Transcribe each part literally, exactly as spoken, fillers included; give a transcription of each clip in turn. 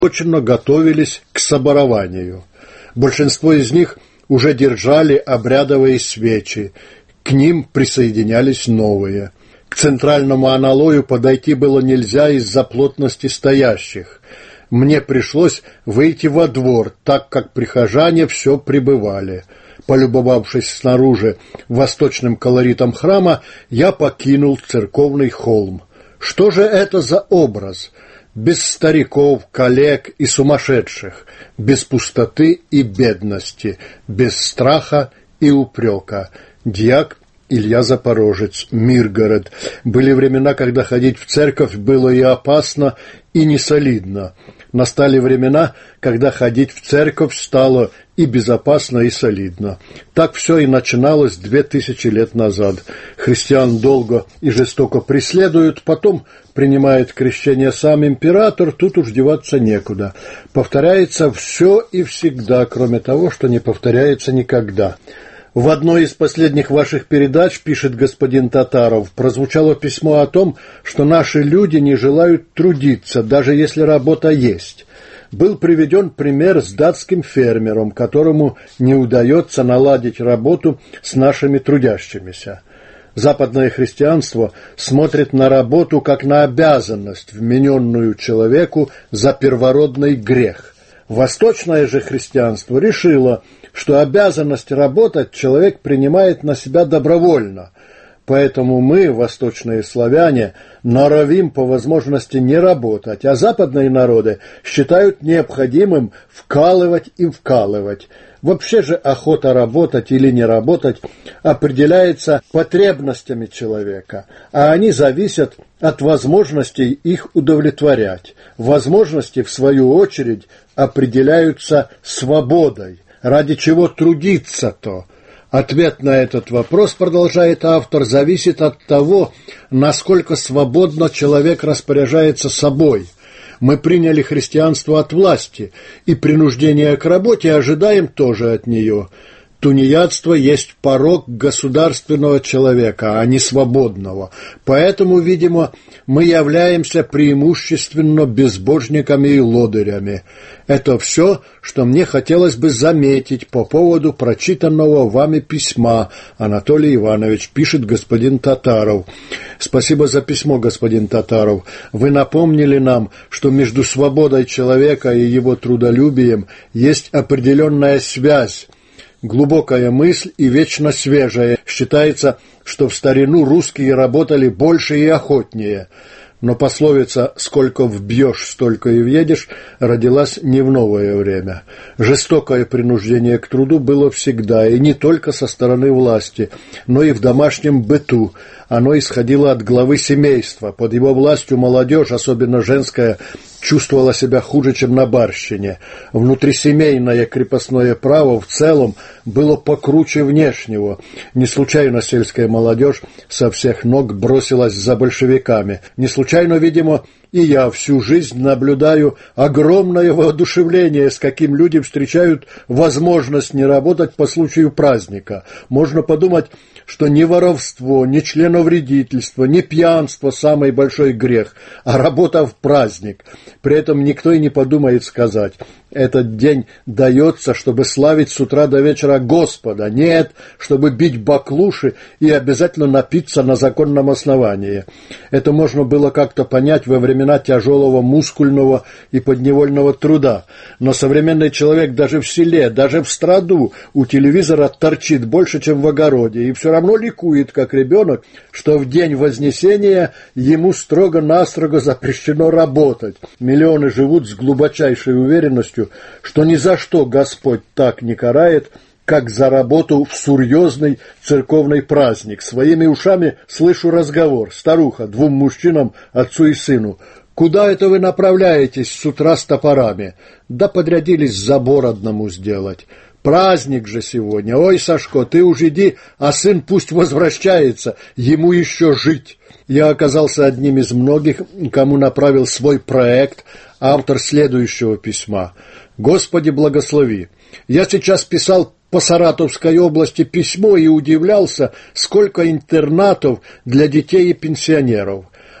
точно готовились к соборованию. Большинство из них уже держали обрядовые свечи, к ним присоединялись новые. К центральному аналою подойти было нельзя из-за плотности стоящих. Мне пришлось выйти во двор, так как прихожане все прибывали. Полюбовавшись снаружи восточным колоритом храма, я покинул церковный холм. Что же это за образ? Без стариков, коллег и сумасшедших, без пустоты и бедности, без страха и упрека. Дьяк Илья Запорожец, Миргород. Были времена, когда ходить в церковь было и опасно, и несолидно. Настали времена, когда ходить в церковь стало и безопасно, и солидно. Так все и начиналось две тысячи лет назад. Христиан долго и жестоко преследуют, потом принимает крещение сам император, тут уж деваться некуда. Повторяется все и всегда, кроме того, что не повторяется никогда. В одной из последних ваших передач, пишет господин Татаров, прозвучало письмо о том, что наши люди не желают трудиться, даже если работа есть. Был приведен пример с датским фермером, которому не удается наладить работу с нашими трудящимися. Западное христианство смотрит на работу как на обязанность, вмененную человеку за первородный грех. Восточное же христианство решило, что обязанность работать человек принимает на себя добровольно. Поэтому мы, восточные славяне, норовим по возможности не работать, а западные народы считают необходимым вкалывать и вкалывать. Вообще же охота работать или не работать определяется потребностями человека, а они зависят от возможностей их удовлетворять. Возможности, в свою очередь, определяются свободой. Ради чего трудиться-то? Ответ на этот вопрос, продолжает автор, зависит от того, насколько свободно человек распоряжается собой. Мы приняли христианство от власти, и принуждение к работе ожидаем тоже от нее. Тунеядство есть порок государственного человека, а не свободного. Поэтому, видимо, мы являемся преимущественно безбожниками и лодырями. Это все, что мне хотелось бы заметить по поводу прочитанного вами письма, Анатолий Иванович, пишет господин Татаров. Спасибо за письмо, господин Татаров. Вы напомнили нам, что между свободой человека и его трудолюбием есть определенная связь. Глубокая мысль и вечно свежая. Считается, что в старину русские работали больше и охотнее. Но пословица «сколько вбьешь, столько и въедешь» родилась не в новое время. Жестокое принуждение к труду было всегда, и не только со стороны власти, но и в домашнем быту. Оно исходило от главы семейства. Под его властью молодежь, особенно женская, чувствовала себя хуже, чем на барщине. Внутрисемейное крепостное право в целом было покруче внешнего. Не случайно сельская молодежь со всех ног бросилась за большевиками. Не случайно, видимо, и я всю жизнь наблюдаю огромное воодушевление, с каким люди встречают возможность не работать по случаю праздника. Можно подумать, что ни воровство, ни членовредительство, ни пьянство – самый большой грех, а работа в праздник. При этом никто и не подумает сказать: этот день дается, чтобы славить с утра до вечера Господа. Нет, чтобы бить баклуши и обязательно напиться на законном основании. Это можно было как-то понять во времена тяжелого мускульного и подневольного труда. Но современный человек даже в селе, даже в страду у телевизора торчит больше, чем в огороде, и все равно ликует, как ребенок, что в день Вознесения ему строго-настрого запрещено работать. Миллионы живут с глубочайшей уверенностью, что ни за что Господь так не карает, как за работу в серьезный церковный праздник. Своими ушами слышу разговор. Старуха, двум мужчинам, отцу и сыну: «Куда это вы направляетесь с утра с топорами?» «Да подрядились забор одному сделать». «Праздник же сегодня. Ой, Сашко, ты уж иди, а сын пусть возвращается, ему еще жить». Я оказался одним из многих, кому направил свой проект автор следующего письма. «Господи, благослови. Я сейчас писал по Саратовской области письмо и удивлялся, сколько интернатов для детей и пенсионеров.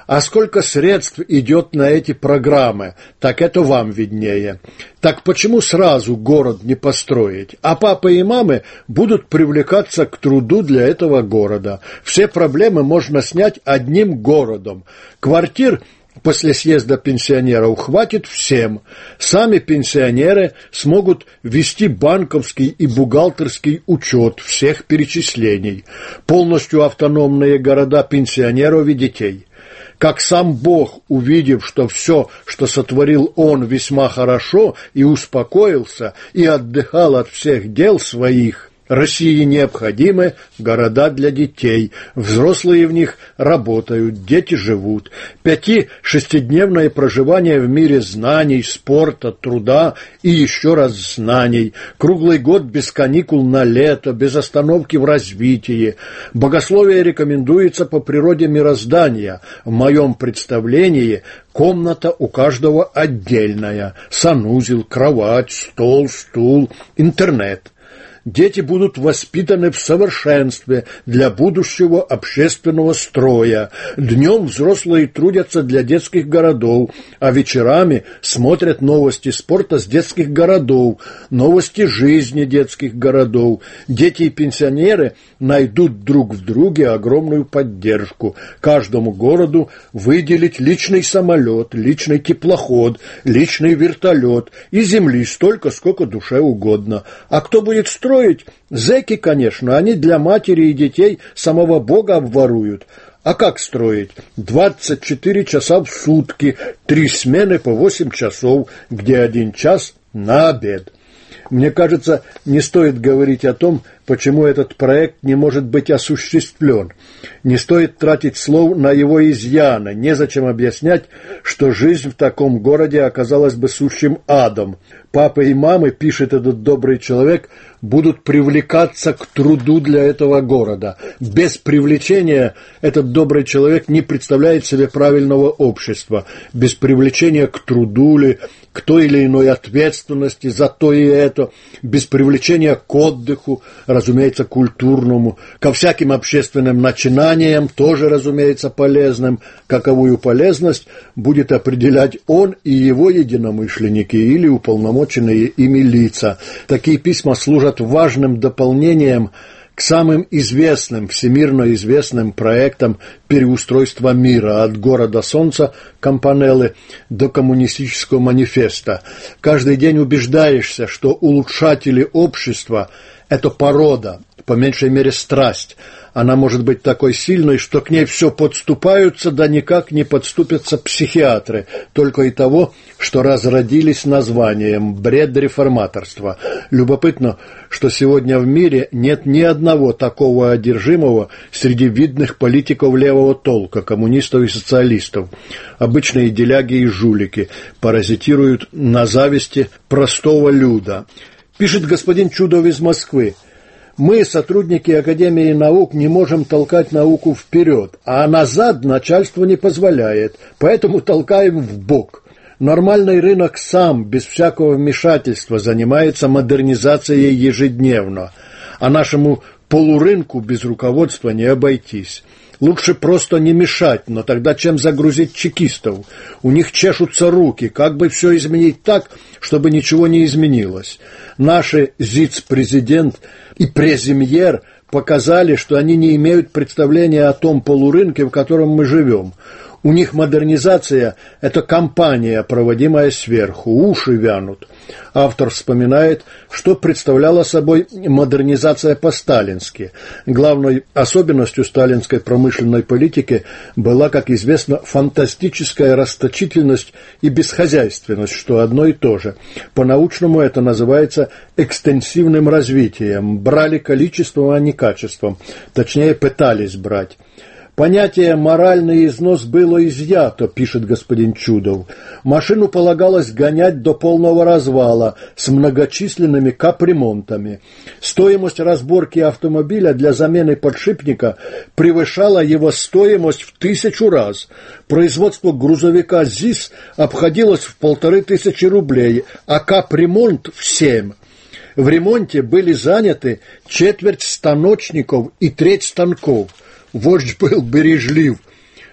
А сколько средств идет на эти программы, так это вам виднее. Так почему сразу город не построить? А папы и мамы будут привлекаться к труду для этого города. Все проблемы можно снять одним городом. Квартир после съезда пенсионеров хватит всем. Сами пенсионеры смогут вести банковский и бухгалтерский учет всех перечислений. Полностью автономные города пенсионеров и детей. Как сам Бог, увидев, что все, что сотворил Он, весьма хорошо, и успокоился, и отдыхал от всех дел своих, России необходимы города для детей. Взрослые в них работают, дети живут. Пяти-шестидневное проживание в мире знаний, спорта, труда и еще раз знаний. Круглый год без каникул на лето, без остановки в развитии. Богословие рекомендуется по природе мироздания. В моем представлении комната у каждого отдельная. Санузел, кровать, стол, стул, интернет. Дети будут воспитаны в совершенстве для будущего общественного строя. Днем взрослые трудятся для детских городов, а вечерами смотрят новости спорта с детских городов, новости жизни детских городов. Дети и пенсионеры найдут друг в друге огромную поддержку. Каждому городу выделить личный самолет, личный теплоход, личный вертолет и земли столько, сколько душе угодно. А кто будет строить? Строить зэки, конечно, они для матери и детей самого Бога обворуют. А как строить? двадцать четыре часа в сутки, три смены по восемь часов, где один час на обед. Мне кажется, не стоит говорить о том, почему этот проект не может быть осуществлен. Не стоит тратить слов на его изъяны, незачем объяснять, что жизнь в таком городе оказалась бы сущим адом. Папы и мамы, пишет этот добрый человек, будут привлекаться к труду для этого города. Без привлечения этот добрый человек не представляет себе правильного общества. Без привлечения к труду ли, к той или иной ответственности за то и это, без привлечения к отдыху, разумеется, культурному, ко всяким общественным начинаниям, тоже, разумеется, полезным. Каковую полезность будет определять он и его единомышленники или уполномоченные ими лица. Такие письма служат важным дополнением к самым известным, всемирно известным проектам переустройства мира, от города Солнца Кампанеллы до коммунистического манифеста. Каждый день убеждаешься, что улучшатели общества – это порода, по меньшей мере страсть. Она может быть такой сильной, что к ней все подступаются, да никак не подступятся психиатры, только и того, что разродились названием «бред реформаторства». Любопытно, что сегодня в мире нет ни одного такого одержимого среди видных политиков левого толка, коммунистов и социалистов. Обычные деляги и жулики паразитируют на зависти простого люда. Пишет господин Чудов из Москвы. Мы, сотрудники Академии наук, не можем толкать науку вперед, а назад начальство не позволяет, поэтому толкаем вбок. Нормальный рынок сам, без всякого вмешательства, занимается модернизацией ежедневно, а нашему полурынку без руководства не обойтись. Лучше просто не мешать, но тогда чем загрузить чекистов? У них чешутся руки, как бы все изменить так, чтобы ничего не изменилось. Наши зиц-президент и преземьер показали, что они не имеют представления о том полурынке, в котором мы живем. У них модернизация – это кампания, проводимая сверху, уши вянут. Автор вспоминает, что представляла собой модернизация по-сталински. Главной особенностью сталинской промышленной политики была, как известно, фантастическая расточительность и бесхозяйственность, что одно и то же. По-научному это называется экстенсивным развитием. Брали количеством, а не качеством. Точнее, пытались брать. Понятие «моральный износ» было изъято, пишет господин Чудов. Машину полагалось гонять до полного развала с многочисленными капремонтами. Стоимость разборки автомобиля для замены подшипника превышала его стоимость в тысячу раз. Производство грузовика ЗИС обходилось в полторы тысячи рублей, а капремонт в семь. В ремонте были заняты четверть станочников и треть станков. Вождь был бережлив.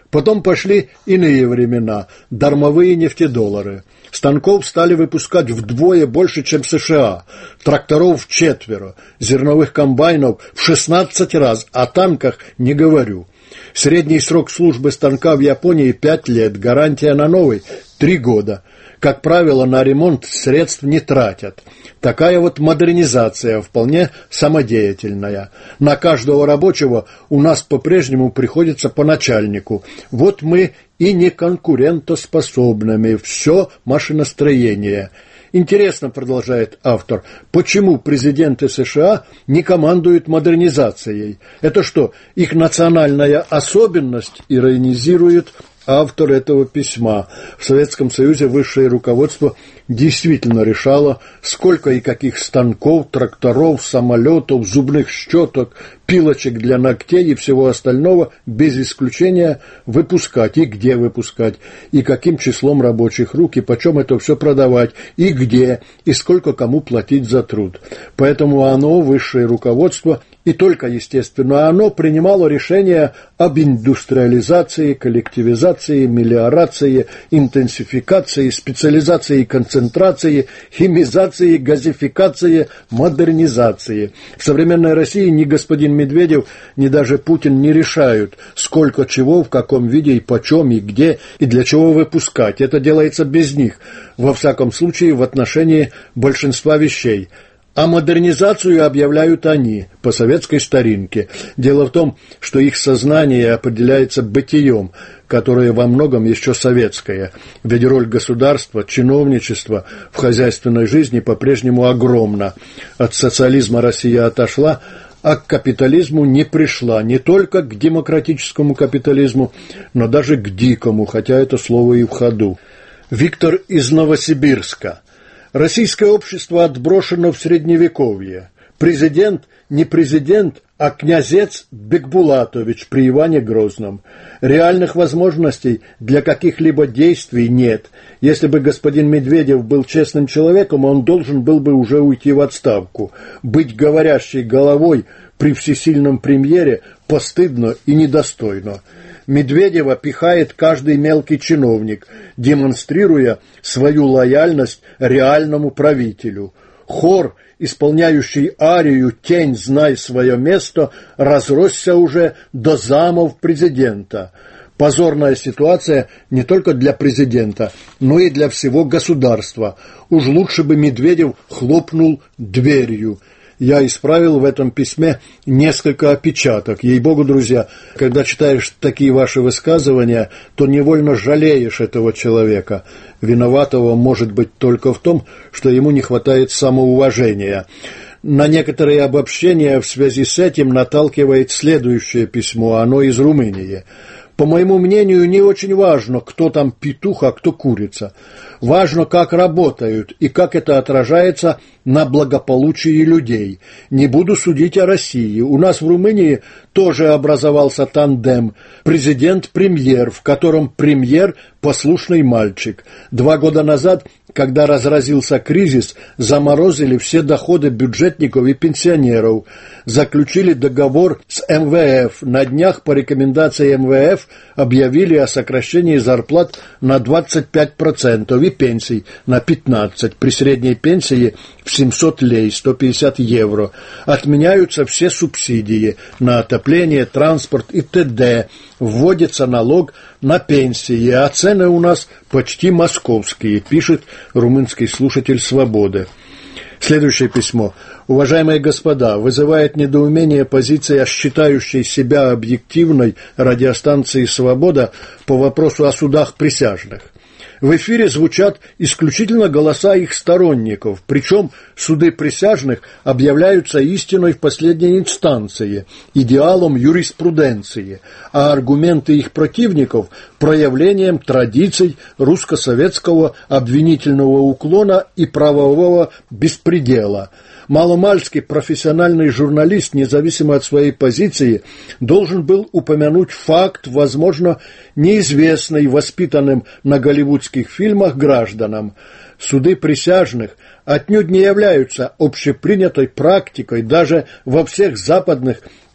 Потом пошли иные времена, дармовые нефтедоллары. Станков стали выпускать вдвое больше, чем США, тракторов в четверо, зерновых комбайнов в шестнадцать раз, о танках не говорю. Средний срок службы станка в Японии пять лет, гарантия на новый три года. Как правило, на ремонт средств не тратят. Такая вот модернизация, вполне самодеятельная. На каждого рабочего у нас по-прежнему приходится по начальнику. Вот мы и не конкурентоспособными, все машиностроение. Интересно, продолжает автор, почему президенты США не командуют модернизацией? Это что, их национальная особенность? Иронизирует автор этого письма. В Советском Союзе высшее руководство действительно решало, сколько и каких станков, тракторов, самолетов, зубных щеток, пилочек для ногтей и всего остального без исключения выпускать, и где выпускать, и каким числом рабочих рук, и почем это все продавать, и где, и сколько кому платить за труд. Поэтому оно, высшее руководство, и только, естественно, оно принимало решения об индустриализации, коллективизации, мелиорации, интенсификации, специализации и концентрации, химизации, газификации, модернизации. В современной России ни господин Медведев, ни даже Путин не решают, сколько чего, в каком виде и почем, и где, и для чего выпускать. Это делается без них, во всяком случае, в отношении большинства вещей. А модернизацию объявляют они, по советской старинке. Дело в том, что их сознание определяется бытием, которое во многом еще советское. Ведь роль государства, чиновничества в хозяйственной жизни по-прежнему огромна. От социализма Россия отошла, а к капитализму не пришла. Не только к демократическому капитализму, но даже к дикому, хотя это слово и в ходу. Виктор из Новосибирска. Российское общество отброшено в Средневековье. Президент не президент, а князец Бекбулатович при Иване Грозном. Реальных возможностей для каких-либо действий нет. Если бы господин Медведев был честным человеком, он должен был бы уже уйти в отставку. Быть говорящей головой при всесильном премьере постыдно и недостойно. Медведева пихает каждый мелкий чиновник, демонстрируя свою лояльность реальному правителю. Хор, исполняющий арию «Тень, знай свое место», разросся уже до замов президента. Позорная ситуация не только для президента, но и для всего государства. Уж лучше бы Медведев хлопнул дверью. Я исправил в этом письме несколько опечаток. Ей-богу, друзья, когда читаешь такие ваши высказывания, то невольно жалеешь этого человека. Виноватого может быть только в том, что ему не хватает самоуважения. На некоторые обобщения в связи с этим наталкивает следующее письмо, оно из Румынии. По моему мнению, не очень важно, кто там петух, а кто курица. Важно, как работают и как это отражается на благополучии людей. Не буду судить о России. У нас в Румынии тоже образовался тандем президент-премьер, в котором премьер – послушный мальчик. Два года назад, когда разразился кризис, заморозили все доходы бюджетников и пенсионеров. Заключили договор с эм вэ эф. На днях по рекомендации эм вэ эф объявили о сокращении зарплат на двадцать пять процентов и пенсий на пятнадцать процентов. При средней пенсии в семьсот лей, сто пятьдесят евро. Отменяются все субсидии на отопление, транспорт и т.д. Вводится налог на пенсии, а цены у нас почти московские, пишет румынский слушатель «Свободы». Следующее письмо. Уважаемые господа, вызывает недоумение позиция считающей себя объективной радиостанции «Свобода» по вопросу о судах присяжных. В эфире звучат исключительно голоса их сторонников, причем суды присяжных объявляются истиной в последней инстанции, идеалом юриспруденции, а аргументы их противников – проявлением традиций русско-советского обвинительного уклона и правового беспредела. Маломальский профессиональный журналист, независимо от своей позиции, должен был упомянуть факт, возможно, неизвестный воспитанным на голливудских фильмах гражданам. Суды присяжных отнюдь не являются общепринятой практикой даже во всех западных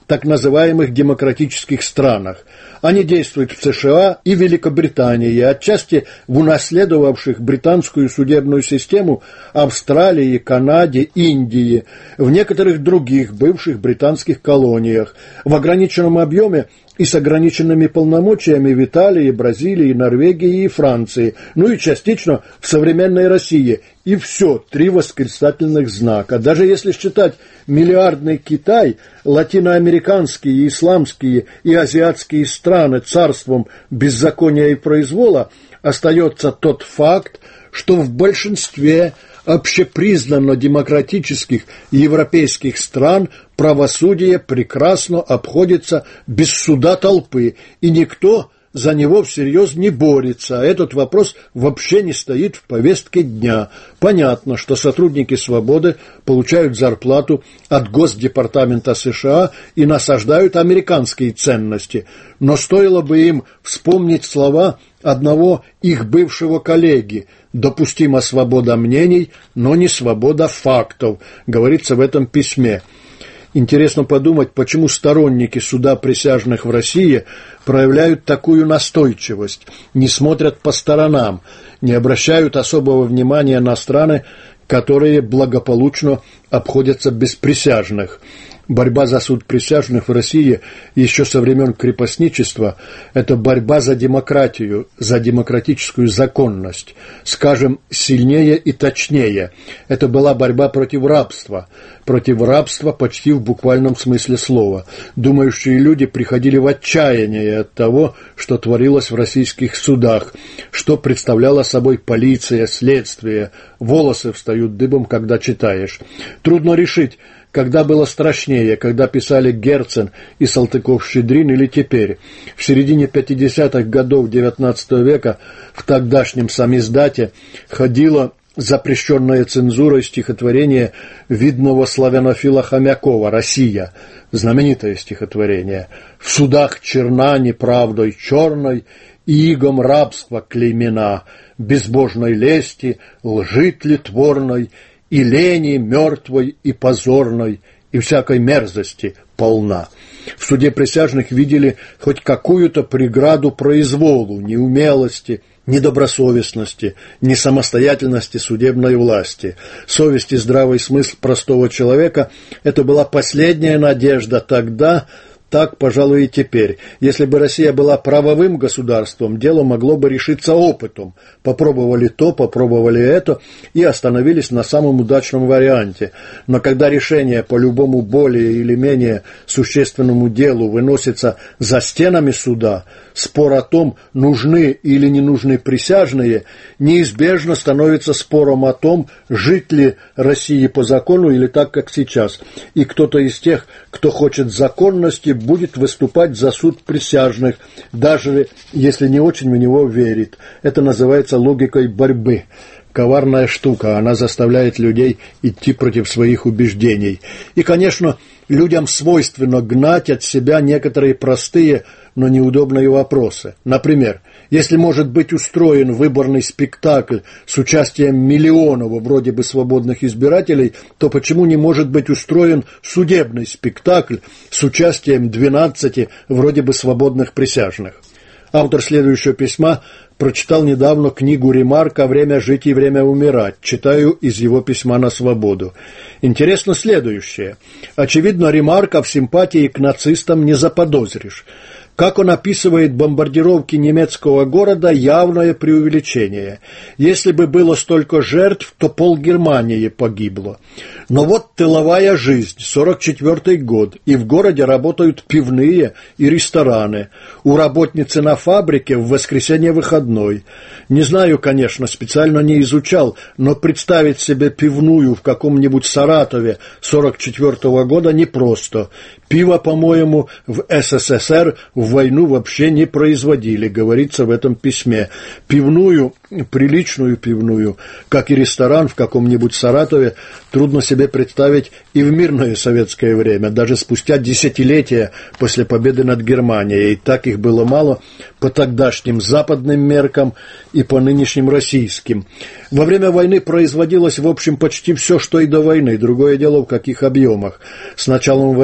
так называемых демократических странах. Они действуют в США и Великобритании, отчасти в унаследовавших британскую судебную систему Австралии, Канаде, Индии, в некоторых других бывших британских колониях, в ограниченном объеме и с ограниченными полномочиями в Италии, Бразилии, Норвегии и Франции, ну и частично в современной России. И все, три восклицательных знака. Даже если считать миллиардный Китай, латиноамериканские, исламские и азиатские страны царством беззакония и произвола, остается тот факт, что в большинстве общепризнанно демократических европейских стран правосудие прекрасно обходится без суда толпы, и никто за него всерьез не борется, а этот вопрос вообще не стоит в повестке дня. Понятно, что сотрудники «Свободы» получают зарплату от Госдепартамента США и насаждают американские ценности, но стоило бы им вспомнить слова одного их бывшего коллеги: «Допустима свобода мнений, но не свобода фактов», говорится в этом письме. Интересно подумать, почему сторонники суда присяжных в России проявляют такую настойчивость, не смотрят по сторонам, не обращают особого внимания на страны, которые благополучно обходятся без присяжных. Борьба за суд присяжных в России еще со времен крепостничества – это борьба за демократию, за демократическую законность, скажем, сильнее и точнее. Это была борьба против рабства, против рабства почти в буквальном смысле слова. Думающие люди приходили в отчаяние от того, что творилось в российских судах, что представляла собой полиция, следствие. Волосы встают дыбом, когда читаешь. Трудно решить, когда было страшнее, когда писали Герцен и Салтыков-Щедрин или теперь. В середине пятидесятых годов девятнадцатого века в тогдашнем самиздате ходило запрещенное цензурой стихотворение видного славянофила Хомякова «Россия», знаменитое стихотворение. «В судах черна неправдой черной, игом рабства клеймена, безбожной лести, лжи тлетворной, и лени мертвой и позорной, и всякой мерзости полна». В суде присяжных видели хоть какую-то преграду произволу, неумелости, недобросовестности, несамостоятельности судебной власти. Совесть и здравый смысл простого человека – это была последняя надежда тогда, так, пожалуй, и теперь. Если бы Россия была правовым государством, дело могло бы решиться опытом. Попробовали то, попробовали это и остановились на самом удачном варианте. Но когда решение по любому более или менее существенному делу выносится за стенами суда, спор о том, нужны или не нужны присяжные, неизбежно становится спором о том, жить ли России по закону или так, как сейчас. И кто-то из тех, кто хочет законности, будет выступать за суд присяжных, даже если не очень в него верит. Это называется логикой борьбы. Коварная штука, она заставляет людей идти против своих убеждений. И, конечно, людям свойственно гнать от себя некоторые простые, но неудобные вопросы. Например, если может быть устроен выборный спектакль с участием миллионов вроде бы свободных избирателей, то почему не может быть устроен судебный спектакль с участием двенадцати вроде бы свободных присяжных? Автор следующего письма прочитал недавно книгу Ремарка «Время жить и время умирать». Читаю из его письма на свободу. Интересно следующее. Очевидно, Ремарка в симпатии к нацистам не заподозришь. Как он описывает бомбардировки немецкого города, явное преувеличение. Если бы было столько жертв, то полгермании погибло. Но вот тыловая жизнь, сорок четвёртый год, и в городе работают пивные и рестораны. У работницы на фабрике в воскресенье выходной. Не знаю, конечно, специально не изучал, но представить себе пивную в каком-нибудь Саратове сорок четвёртого года непросто. Пиво, по-моему, в СССР в войну вообще не производили, говорится в этом письме. Пивную, приличную пивную, как и ресторан в каком-нибудь Саратове, трудно себе представить и в мирное советское время, даже спустя десятилетия после победы над Германией. И так их было мало по тогдашним западным меркам и по нынешним российским. Во время войны производилось, в общем, почти все, что и до войны. Другое дело, в каких объемах. С началом войны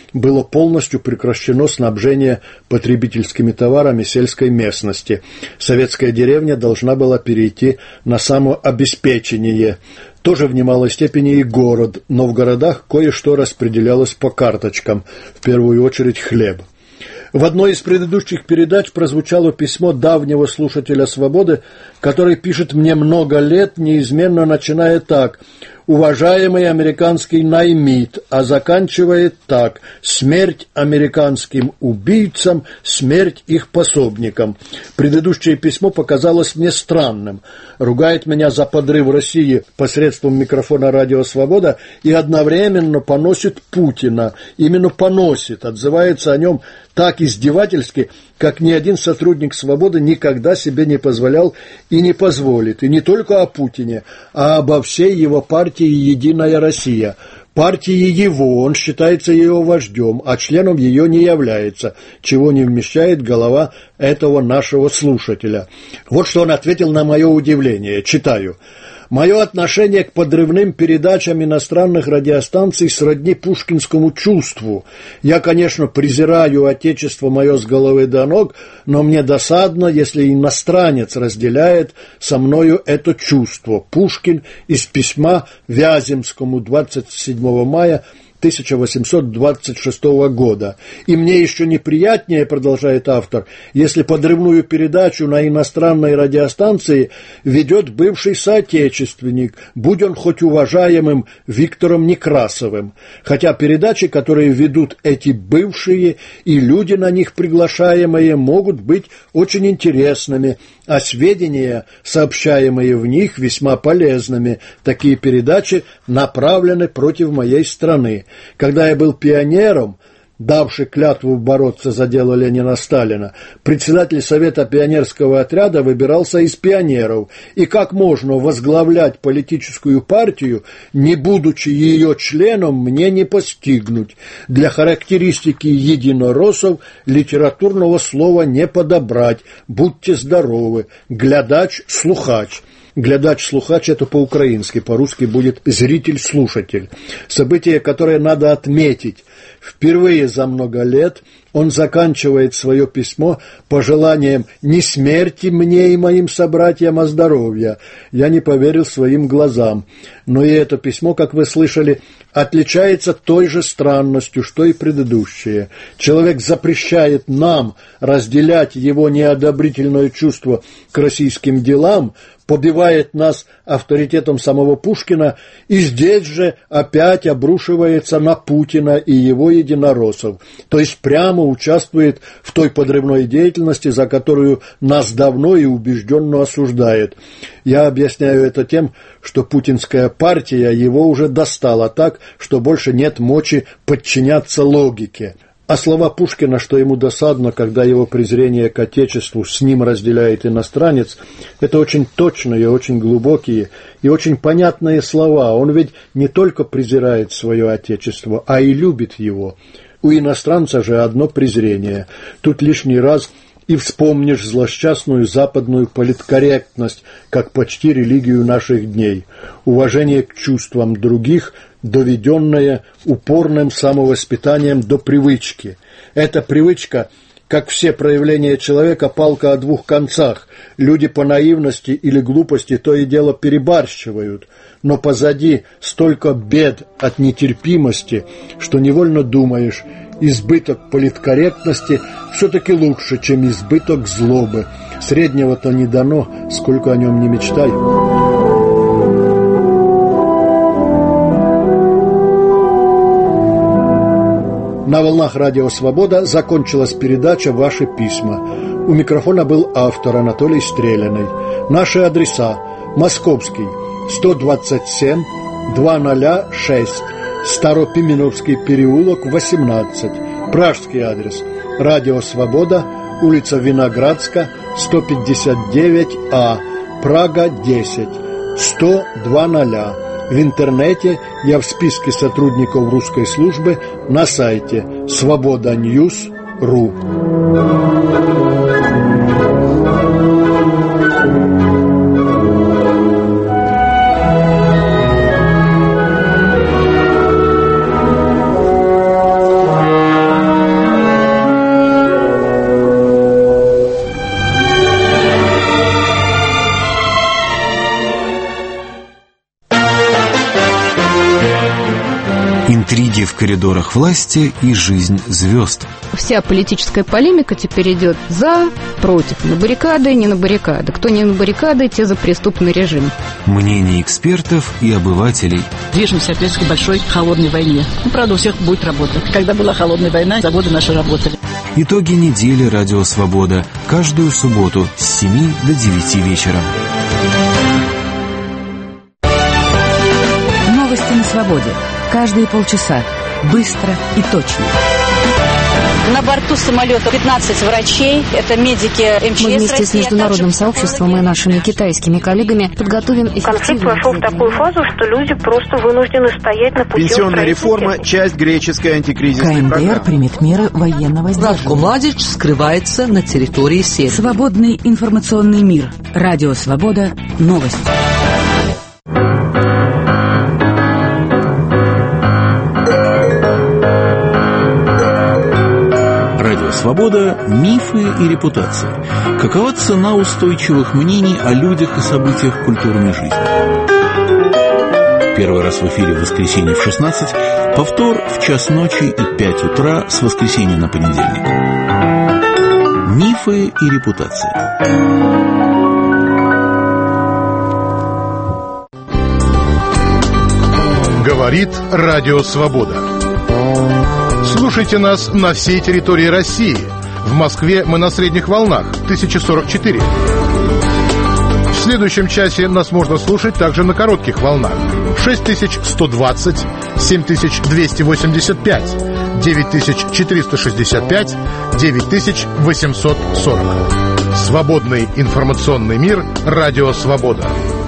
было полностью прекращено снабжение потребительскими товарами сельской местности. Советская деревня должна была перейти на самообеспечение. Тоже в немалой степени и город, но в городах кое-что распределялось по карточкам, в первую очередь хлеб. В одной из предыдущих передач прозвучало письмо давнего слушателя «Свободы», который пишет мне много лет, неизменно начиная так: «Уважаемый американский наймит», а заканчивает так: «Смерть американским убийцам, смерть их пособникам». Предыдущее письмо показалось мне странным. Ругает меня за подрыв России посредством микрофона «Радио Свобода» и одновременно поносит Путина. Именно поносит, отзывается о нем так издевательски, как ни один сотрудник «Свободы» никогда себе не позволял и не позволит. И не только о Путине, а обо всей его партии «Единая Россия». Партии его, он считается ее вождем, а членом ее не является, чего не вмещает голова этого нашего слушателя. Вот что он ответил на мое удивление. Читаю. «Мое отношение к подрывным передачам иностранных радиостанций сродни пушкинскому чувству. Я, конечно, презираю отечество мое с головы до ног, но мне досадно, если иностранец разделяет со мною это чувство». Пушкин из письма Вяземскому двадцать седьмого мая тысяча восемьсот двадцать шестого года. «И мне еще неприятнее, — продолжает автор, — если подрывную передачу на иностранной радиостанции ведет бывший соотечественник, будь он хоть уважаемым Виктором Некрасовым. Хотя передачи, которые ведут эти бывшие, и люди на них приглашаемые, могут быть очень интересными, а сведения, сообщаемые в них, весьма полезными. Такие передачи направлены против моей страны. Когда я был пионером, давший клятву бороться за дело Ленина-Сталина, председатель Совета пионерского отряда выбирался из пионеров, и как можно возглавлять политическую партию, не будучи ее членом, мне не постигнуть. Для характеристики единороссов литературного слова не подобрать. Будьте здоровы. Глядач-слухач. Глядач-слухач — это по-украински, по-русски будет зритель-слушатель. Событие, которое надо отметить. Впервые за много лет он заканчивает свое письмо пожеланием не смерти мне и моим собратьям, а здоровья. Я не поверил своим глазам. Но и это письмо, как вы слышали, отличается той же странностью, что и предыдущее. Человек запрещает нам разделять его неодобрительное чувство к российским делам, побивает нас авторитетом самого Пушкина и здесь же опять обрушивается на Путина и его единороссов, то есть прямо участвует в той подрывной деятельности, за которую нас давно и убежденно осуждает. Я объясняю это тем, что путинская партия его уже достала так, что больше нет мочи подчиняться логике. А слова Пушкина, что ему досадно, когда его презрение к отечеству с ним разделяет иностранец, это очень точные, очень глубокие и очень понятные слова. Он ведь не только презирает свое отечество, а и любит его. У иностранца же одно презрение. Тут лишний раз и вспомнишь злосчастную западную политкорректность, как почти религию наших дней. Уважение к чувствам других, доведенное упорным самовоспитанием до привычки. Эта привычка, как все проявления человека, палка о двух концах. Люди по наивности или глупости то и дело перебарщивают, но позади столько бед от нетерпимости, что невольно думаешь, избыток политкорректности все-таки лучше, чем избыток злобы. Среднего-то не дано, сколько о нем не мечтай. На волнах Радио Свобода закончилась передача «Ваши письма». У микрофона был автор Анатолий Стреляный. Наши адреса: Московский, сто двадцать семь, двести шесть, Старопименовский переулок, восемнадцать. Пражский адрес: Радио Свобода, улица Виноградска, сто пятьдесят девять А, Прага, десять, сто двадцать. В интернете я в списке сотрудников русской службы на сайте свобода ньюс точка ру. Диалоги в коридорах власти и жизнь звезд. Вся политическая полемика теперь идет за, против, на баррикады, не на баррикады. Кто не на баррикады, те за преступный режим. Мнения экспертов и обывателей. Движемся опять к большой холодной войне. Ну, правда, у всех будет работать. Когда была холодная война, заводы наши работали. Итоги недели «Радио Свобода». Каждую субботу с семи до девяти вечера. Новости на свободе. Каждые полчаса. Быстро и точно. На борту самолета пятнадцать врачей, это медики эм че эс. Мы вместе России, с международным а сообществом и нашими китайскими коллегами подготовим эффективную... Конфликт вошел в такую фазу, что люди просто вынуждены стоять на пути. Пенсионная реформа – часть греческой антикризисной КНДР программы. примет меры военного сдерживания. Ratko Mladić скрывается на территории Сербии. Свободный информационный мир. Радио Свобода. Новости. Свобода, мифы и репутация. Какова цена устойчивых мнений о людях и событиях культурной жизни? Первый раз в эфире в воскресенье в шестнадцать, повтор в час ночи и пять утра с воскресенья на понедельник. Мифы и репутация. Говорит Радио Свобода. Слушайте нас на всей территории России. В Москве мы на средних волнах тысяча сорок четыре. В следующем часе нас можно слушать также на коротких волнах шесть тысяч сто двадцать, семь тысяч двести восемьдесят пять, девять тысяч четыреста шестьдесят пять, девять тысяч восемьсот сорок. Свободный информационный мир. Радио Свобода.